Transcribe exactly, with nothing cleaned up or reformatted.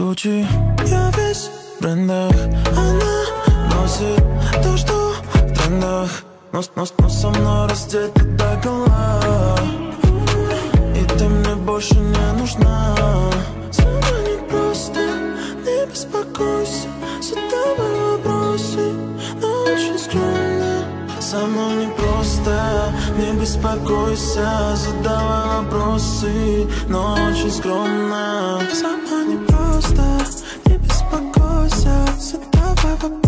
Гуччи. Я весь в брендах, она носит то, что в трендах. Но, но, но со мной раздета до гола, и ты мне больше не нужна. Со мной не просто, не беспокойся, задавай вопросы, но очень скромно. Со мной не просто, не беспокойся, задавай вопросы, но очень скромно. Со мной не просто, не беспокойся, задавай вопросы.